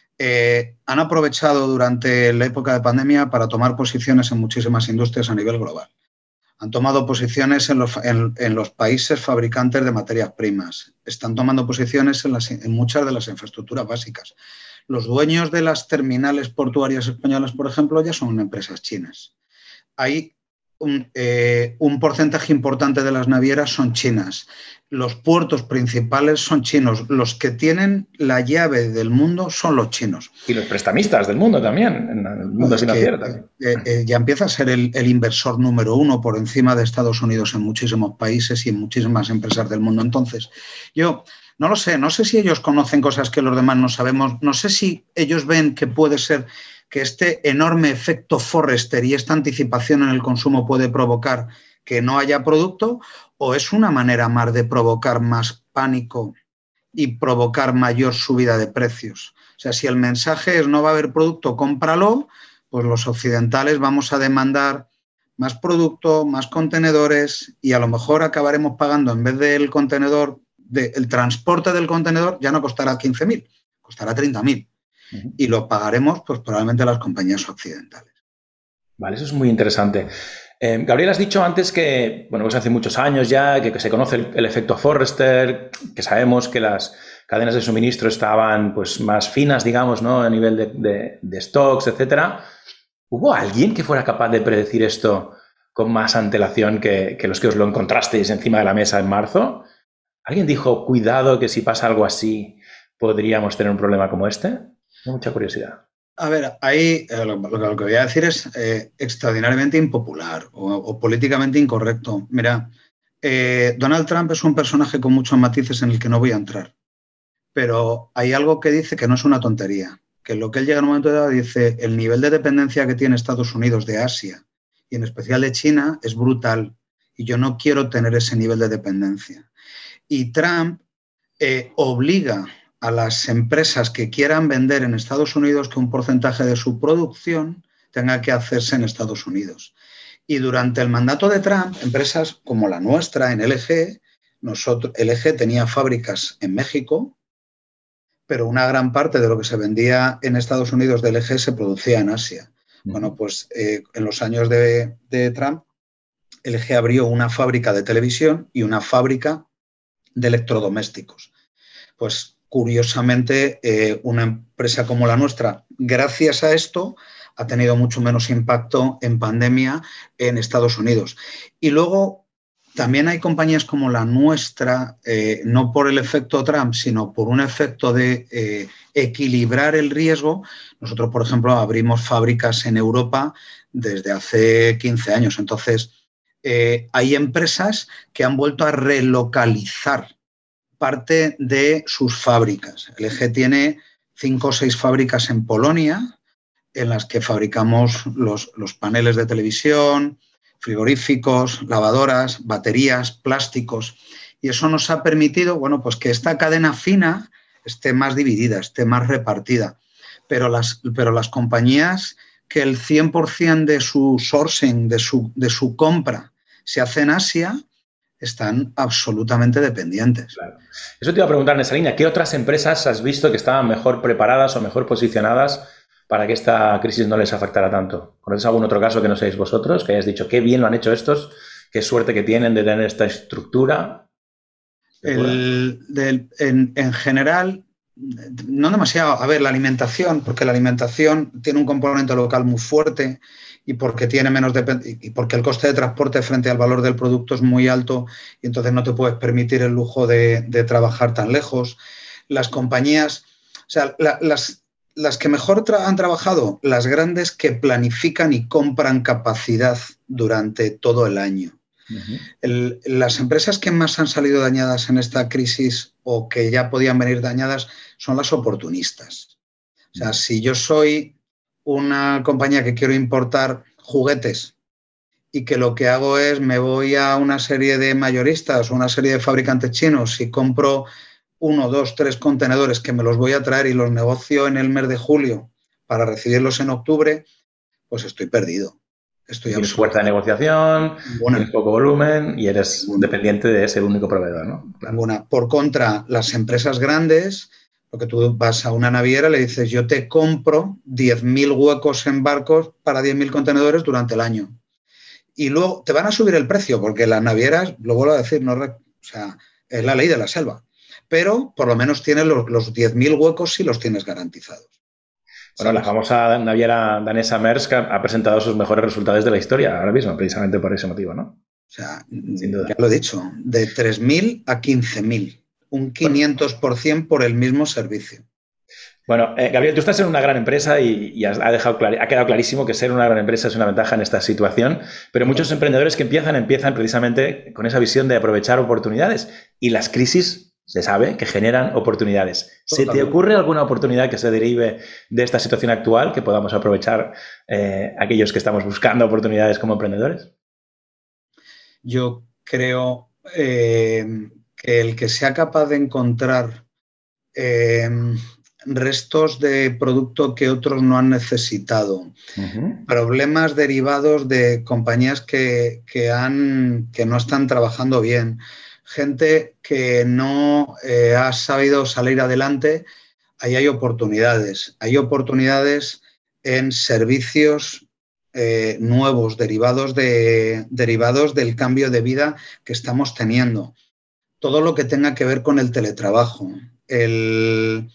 Eh, han aprovechado durante la época de pandemia para tomar posiciones en muchísimas industrias a nivel global. Han tomado posiciones en los, en, en los países fabricantes de materias primas. Están tomando posiciones en, las, en muchas de las infraestructuras básicas. Los dueños de las terminales portuarias españolas, por ejemplo, ya son empresas chinas. Hay un, eh, un porcentaje importante de las navieras son chinas. Los puertos principales son chinos. Los que tienen la llave del mundo son los chinos. Y los prestamistas del mundo también, en el mundo pues financiero que, también. Eh, eh, ya empieza a ser el, el inversor número uno por encima de Estados Unidos en muchísimos países y en muchísimas empresas del mundo. Entonces, yo no lo sé, no sé si ellos conocen cosas que los demás no sabemos, no sé si ellos ven que puede ser que este enorme efecto Forrester y esta anticipación en el consumo puede provocar que no haya producto, o es una manera más de provocar más pánico y provocar mayor subida de precios. O sea, si el mensaje es no va a haber producto, cómpralo, pues los occidentales vamos a demandar más producto, más contenedores y a lo mejor acabaremos pagando en vez del contenedor, de, el transporte del contenedor ya no costará quince mil, costará treinta mil. Uh-huh. Y lo pagaremos pues probablemente las compañías occidentales. Vale, eso es muy interesante. Eh, Gabriel, has dicho antes que, bueno, pues hace muchos años ya que, que se conoce el, el efecto Forrester, que sabemos que las cadenas de suministro estaban pues más finas, digamos, ¿no? A nivel de, de, de stocks, etcétera. ¿Hubo alguien que fuera capaz de predecir esto con más antelación que, que los que os lo encontrasteis encima de la mesa en marzo? ¿Alguien dijo, cuidado, que si pasa algo así podríamos tener un problema como este? Tengo mucha curiosidad. A ver, ahí eh, lo, lo que voy a decir es eh, extraordinariamente impopular o, o políticamente incorrecto. Mira, eh, Donald Trump es un personaje con muchos matices en el que no voy a entrar, pero hay algo que dice que no es una tontería, que lo que él llega en un momento dado dice, el nivel de dependencia que tiene Estados Unidos de Asia y en especial de China es brutal y yo no quiero tener ese nivel de dependencia. Y Trump eh, obliga a las empresas que quieran vender en Estados Unidos que un porcentaje de su producción tenga que hacerse en Estados Unidos. Y durante el mandato de Trump, empresas como la nuestra en L G, nosotros, L G tenía fábricas en México, pero una gran parte de lo que se vendía en Estados Unidos de L G se producía en Asia. Uh-huh. Bueno, pues eh, en los años de, de Trump, L G abrió una fábrica de televisión y una fábrica de electrodomésticos. Pues curiosamente, eh, una empresa como la nuestra, gracias a esto, ha tenido mucho menos impacto en pandemia en Estados Unidos. Y luego también hay compañías como la nuestra, eh, no por el efecto Trump, sino por un efecto de eh, equilibrar el riesgo. Nosotros, por ejemplo, abrimos fábricas en Europa desde hace quince años. Entonces, eh, hay empresas que han vuelto a relocalizar parte de sus fábricas. L G tiene cinco o seis fábricas en Polonia en las que fabricamos los, los paneles de televisión, frigoríficos, lavadoras, baterías, plásticos. Y eso nos ha permitido, bueno, pues que esta cadena fina esté más dividida, esté más repartida. Pero las, pero las compañías que el cien por ciento de su sourcing, de su, de su compra, se hace en Asia, están absolutamente dependientes. Claro. Eso te iba a preguntar en esa línea. ¿Qué otras empresas has visto que estaban mejor preparadas o mejor posicionadas para que esta crisis no les afectara tanto? ¿Conoces algún otro caso que no seáis vosotros? Que hayas dicho, qué bien lo han hecho estos, qué suerte que tienen de tener esta estructura. El, del, en, en general, no demasiado. A ver, la alimentación, porque la alimentación tiene un componente local muy fuerte y porque tiene menos y porque el coste de transporte frente al valor del producto es muy alto y entonces no te puedes permitir el lujo de, de trabajar tan lejos. Las compañías, o sea, la, las, las que mejor tra han trabajado, las grandes que planifican y compran capacidad durante todo el año. Uh-huh. El, las empresas que más han salido dañadas en esta crisis o que ya podían venir dañadas son las oportunistas. O sea, uh-huh. si yo soy una compañía que quiero importar juguetes y que lo que hago es me voy a una serie de mayoristas o una serie de fabricantes chinos y compro uno, dos, tres contenedores que me los voy a traer y los negocio en el mes de julio para recibirlos en octubre, pues estoy perdido. Estoy tienes fuerza de negociación, Ninguna. Tienes poco volumen y eres Ninguna. dependiente de ese único proveedor, ¿no? Claro. Ninguna. Por contra, las empresas grandes, lo que tú vas a una naviera, le dices, yo te compro diez mil huecos en barcos para diez mil contenedores durante el año. Y luego te van a subir el precio, porque las navieras, lo vuelvo a decir, no, o sea, es la ley de la selva. Pero por lo menos tienes los, los diez mil huecos si los tienes garantizados. Bueno, la famosa naviera danesa Maersk ha presentado sus mejores resultados de la historia ahora mismo, precisamente por ese motivo, ¿no? O sea, sin duda. Ya lo he dicho, de tres mil a quince mil, un quinientos por ciento por el mismo servicio. Bueno, eh, Gabriel, tú estás en una gran empresa y, y has, ha, dejado clar, ha quedado clarísimo que ser una gran empresa es una ventaja en esta situación, pero muchos emprendedores que empiezan, empiezan precisamente con esa visión de aprovechar oportunidades y las crisis se sabe que generan oportunidades. ¿Se te ocurre alguna oportunidad que se derive de esta situación actual que podamos aprovechar eh, aquellos que estamos buscando oportunidades como emprendedores? Yo creo eh, que el que sea capaz de encontrar eh, restos de producto que otros no han necesitado, uh-huh. problemas derivados de compañías que, que, han, que no están trabajando bien, gente que no eh, ha sabido salir adelante, ahí hay oportunidades. Hay oportunidades en servicios eh, nuevos, derivados, de, derivados del cambio de vida que estamos teniendo. Todo lo que tenga que ver con el teletrabajo. El,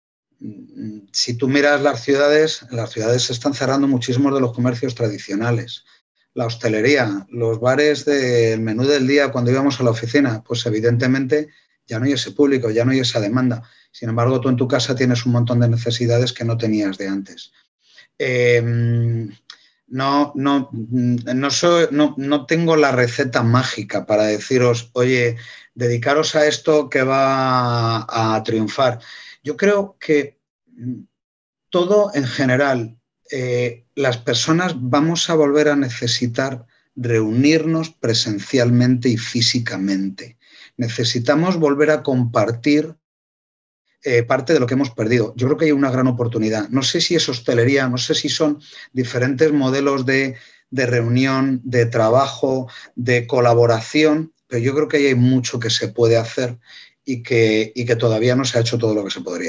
si tú miras las ciudades, las ciudades se están cerrando muchísimos de los comercios tradicionales. La hostelería, los bares del menú del día cuando íbamos a la oficina, pues evidentemente ya no hay ese público, ya no hay esa demanda. Sin embargo, tú en tu casa tienes un montón de necesidades que no tenías de antes. Eh, no, no, no, soy, no, no tengo la receta mágica para deciros, oye, dedicaros a esto que va a triunfar. Yo creo que todo en general, Eh, las personas vamos a volver a necesitar reunirnos presencialmente y físicamente. Necesitamos volver a compartir eh, parte de lo que hemos perdido. Yo creo que hay una gran oportunidad. No sé si es hostelería, no sé si son diferentes modelos de, de reunión, de trabajo, de colaboración, pero yo creo que ahí hay mucho que se puede hacer y que, y que todavía no se ha hecho todo lo que se podría.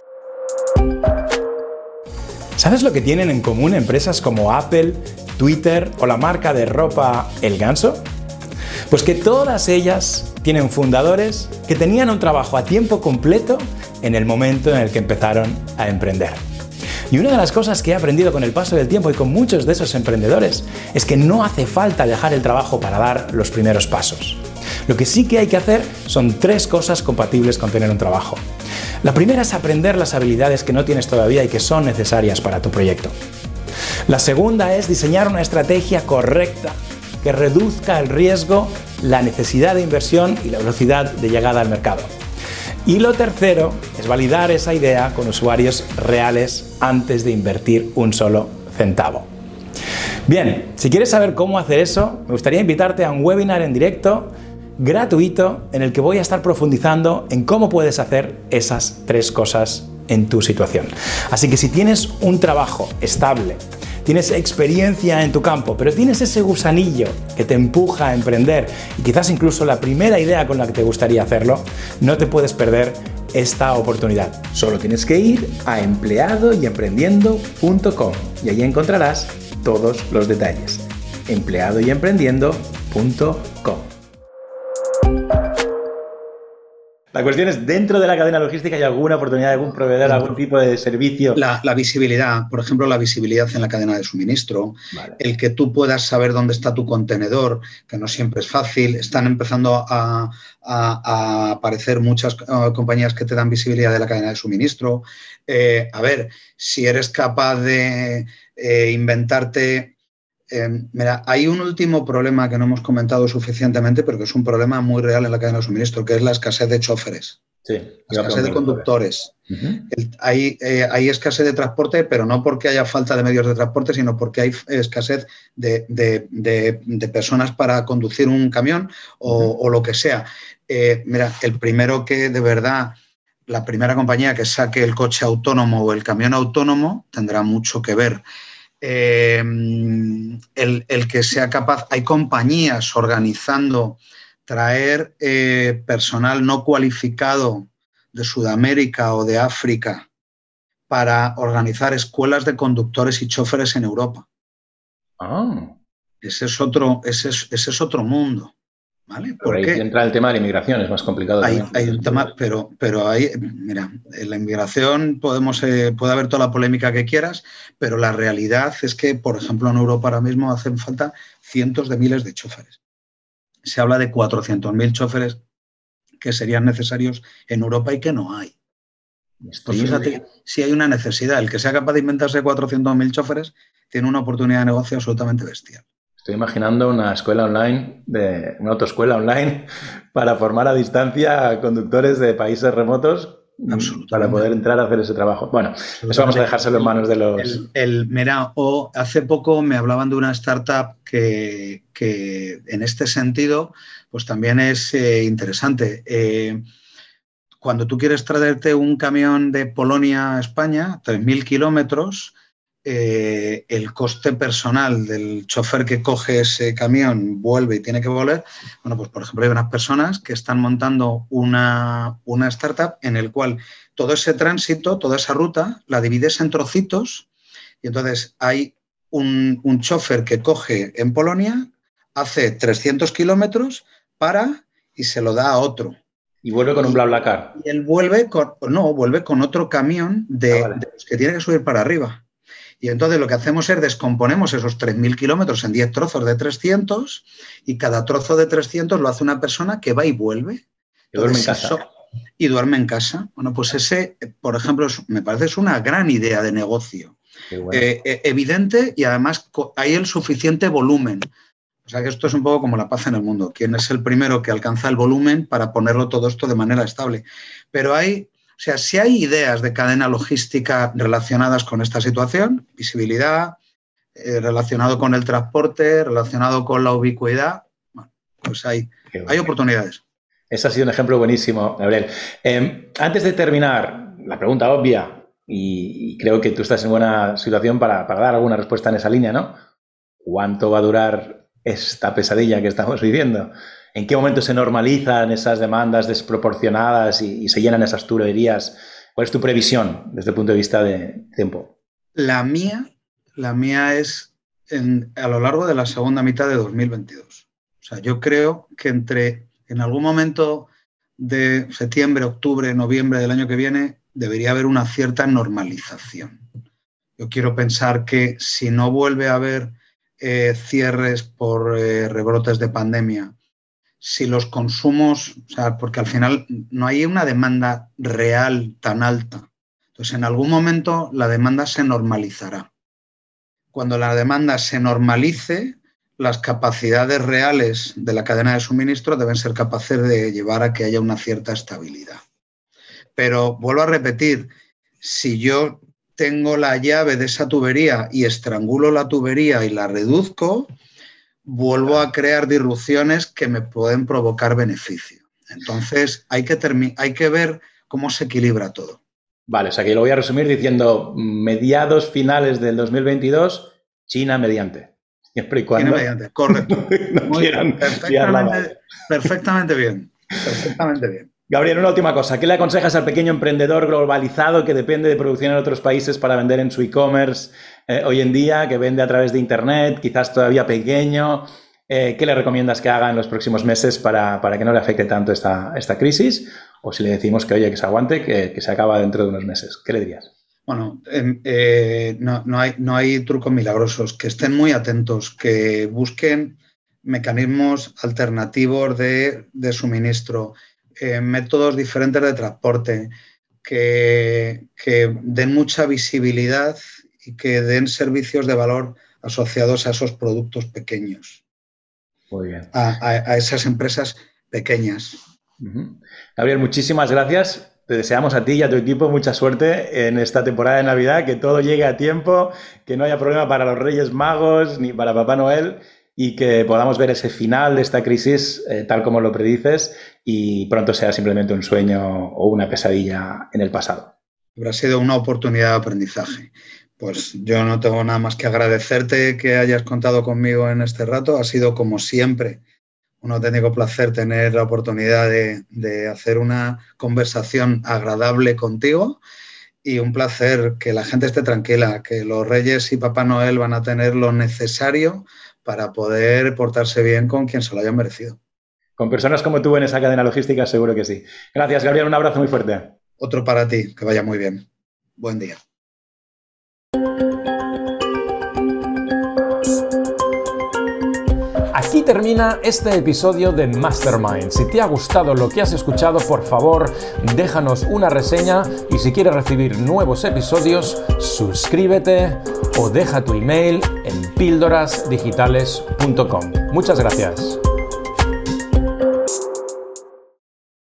¿Sabes lo que tienen en común empresas como Apple, Twitter o la marca de ropa El Ganso? Pues que todas ellas tienen fundadores que tenían un trabajo a tiempo completo en el momento en el que empezaron a emprender. Y una de las cosas que he aprendido con el paso del tiempo y con muchos de esos emprendedores es que no hace falta dejar el trabajo para dar los primeros pasos. Lo que sí que hay que hacer son tres cosas compatibles con tener un trabajo. La primera es aprender las habilidades que no tienes todavía y que son necesarias para tu proyecto. La segunda es diseñar una estrategia correcta que reduzca el riesgo, la necesidad de inversión y la velocidad de llegada al mercado. Y lo tercero es validar esa idea con usuarios reales antes de invertir un solo centavo. Bien, si quieres saber cómo hacer eso, me gustaría invitarte a un webinar en directo gratuito en el que voy a estar profundizando en cómo puedes hacer esas tres cosas en tu situación. Así que si tienes un trabajo estable, tienes experiencia en tu campo, pero tienes ese gusanillo que te empuja a emprender y quizás incluso la primera idea con la que te gustaría hacerlo, no te puedes perder esta oportunidad. Solo tienes que ir a empleado y emprendiendo punto com y allí encontrarás todos los detalles. empleado y emprendiendo punto com. La cuestión es, dentro de la cadena logística, ¿hay alguna oportunidad de algún proveedor, algún tipo de servicio? La, la visibilidad, por ejemplo, la visibilidad en la cadena de suministro, vale. El que tú puedas saber dónde está tu contenedor, que no siempre es fácil. Están empezando a, a, a aparecer muchas uh, compañías que te dan visibilidad de la cadena de suministro. Eh, a ver, si eres capaz de eh, inventarte Eh, mira, hay un último problema que no hemos comentado suficientemente, pero que es un problema muy real en la cadena de suministro, que es la escasez de choferes, sí, la escasez de conductores. Uh-huh. El, hay, eh, hay escasez de transporte, pero no porque haya falta de medios de transporte, sino porque hay escasez de, de, de, de personas para conducir un camión o, uh-huh. o lo que sea. Eh, mira, el primero que de verdad, la primera compañía que saque el coche autónomo o el camión autónomo tendrá mucho que ver. Eh, el, el que sea capaz, hay compañías organizando traer eh, personal no cualificado de Sudamérica o de África para organizar escuelas de conductores y choferes en Europa. Ah. Ese es otro, ese es, ese es otro mundo. ¿Vale? Por ahí entra el tema de la inmigración, es más complicado. Hay, también. hay un tema, pero, pero hay, mira, en la inmigración podemos, eh, puede haber toda la polémica que quieras, pero la realidad es que, por ejemplo, en Europa ahora mismo hacen falta cientos de miles de choferes. Se habla de cuatrocientos mil choferes que serían necesarios en Europa y que no hay. Pues fíjate, si hay una necesidad, el que sea capaz de inventarse cuatrocientos mil choferes tiene una oportunidad de negocio absolutamente bestial. Estoy imaginando una escuela online, de, una autoescuela online para formar a distancia a conductores de países remotos para poder entrar a hacer ese trabajo. Bueno, eso vamos a dejárselo en manos de los... El, el, mira, o hace poco me hablaban de una startup que, que en este sentido pues también es eh, interesante. Eh, cuando tú quieres traerte un camión de Polonia a España, tres mil kilómetros, Eh, el coste personal del chofer que coge ese camión, vuelve y tiene que volver, bueno, pues por ejemplo hay unas personas que están montando una, una startup en el cual todo ese tránsito, toda esa ruta, la divides en trocitos y entonces hay un, un chofer que coge en Polonia, hace trescientos kilómetros, para y se lo da a otro. Y vuelve con un BlaBlaCar. Y él vuelve con, no, vuelve con otro camión de, ah, vale. de los que tiene que subir para arriba. Y entonces lo que hacemos es descomponemos esos tres mil kilómetros en diez trozos de trescientos y cada trozo de trescientos lo hace una persona que va y vuelve. Y duerme en casa. Eso, y duerme en casa. Bueno, pues ese, por ejemplo, es, me parece es una gran idea de negocio. Bueno. Eh, eh, evidente y además hay el suficiente volumen. O sea que esto es un poco como la paz en el mundo. ¿Quién es el primero que alcanza el volumen para ponerlo todo esto de manera estable? Pero hay... O sea, si hay ideas de cadena logística relacionadas con esta situación, visibilidad, eh, relacionado con el transporte, relacionado con la ubicuidad, bueno, pues hay, bueno. hay oportunidades. Ese ha sido un ejemplo buenísimo, Gabriel. Eh, antes de terminar, la pregunta obvia, y, y creo que tú estás en buena situación para, para dar alguna respuesta en esa línea, ¿no? ¿Cuánto va a durar esta pesadilla que estamos viviendo? ¿En qué momento se normalizan esas demandas desproporcionadas y, y se llenan esas tuberías? ¿Cuál es tu previsión desde el punto de vista de tiempo? La mía, la mía es en, a lo largo de la segunda mitad de dos mil veintidós. O sea, yo creo que entre en algún momento de septiembre, octubre, noviembre del año que viene debería haber una cierta normalización. Yo quiero pensar que si no vuelve a haber eh, cierres por eh, rebrotes de pandemia, si los consumos, o sea, porque al final no hay una demanda real tan alta. Entonces, en algún momento la demanda se normalizará. Cuando la demanda se normalice, las capacidades reales de la cadena de suministro deben ser capaces de llevar a que haya una cierta estabilidad. Pero vuelvo a repetir, si yo tengo la llave de esa tubería y estrangulo la tubería y la reduzco, vuelvo a crear disrupciones que me pueden provocar beneficio. Entonces, hay que, hay que ver cómo se equilibra todo. Vale, o sea que lo voy a resumir diciendo mediados finales del dos mil veintidós, China mediante. Siempre y cuando... China mediante, correcto. no Muy quieran bien, perfectamente, perfectamente bien. Perfectamente bien. Gabriel, una última cosa. ¿Qué le aconsejas al pequeño emprendedor globalizado que depende de producción en otros países para vender en su e-commerce eh, hoy en día, que vende a través de Internet, quizás todavía pequeño? Eh, ¿Qué le recomiendas que haga en los próximos meses para, para que no le afecte tanto esta, esta crisis? O si le decimos que, oye, que se aguante, que, que se acaba dentro de unos meses. ¿Qué le dirías? Bueno, eh, eh, no, no, hay, no hay trucos milagrosos. Que estén muy atentos, que busquen mecanismos alternativos de, de suministro, eh, métodos diferentes de transporte, que, que den mucha visibilidad y que den servicios de valor asociados a esos productos pequeños. Muy bien. A, a, a esas empresas pequeñas. Uh-huh. Gabriel, muchísimas gracias. Te deseamos a ti y a tu equipo mucha suerte en esta temporada de Navidad, que todo llegue a tiempo, que no haya problema para los Reyes Magos ni para Papá Noel y que podamos ver ese final de esta crisis eh, tal como lo predices y pronto sea simplemente un sueño o una pesadilla en el pasado. Habrá sido una oportunidad de aprendizaje. Pues yo no tengo nada más que agradecerte que hayas contado conmigo en este rato. Ha sido, como siempre, un auténtico placer tener la oportunidad de, de hacer una conversación agradable contigo y un placer que la gente esté tranquila, que los Reyes y Papá Noel van a tener lo necesario para poder portarse bien con quien se lo haya merecido. Con personas como tú en esa cadena logística seguro que sí. Gracias, Gabriel. Un abrazo muy fuerte. Otro para ti. Que vaya muy bien. Buen día. Aquí termina este episodio de Mastermind. Si te ha gustado lo que has escuchado, por favor, déjanos una reseña y si quieres recibir nuevos episodios, suscríbete o deja tu email en píldoras digitales punto com. Muchas gracias.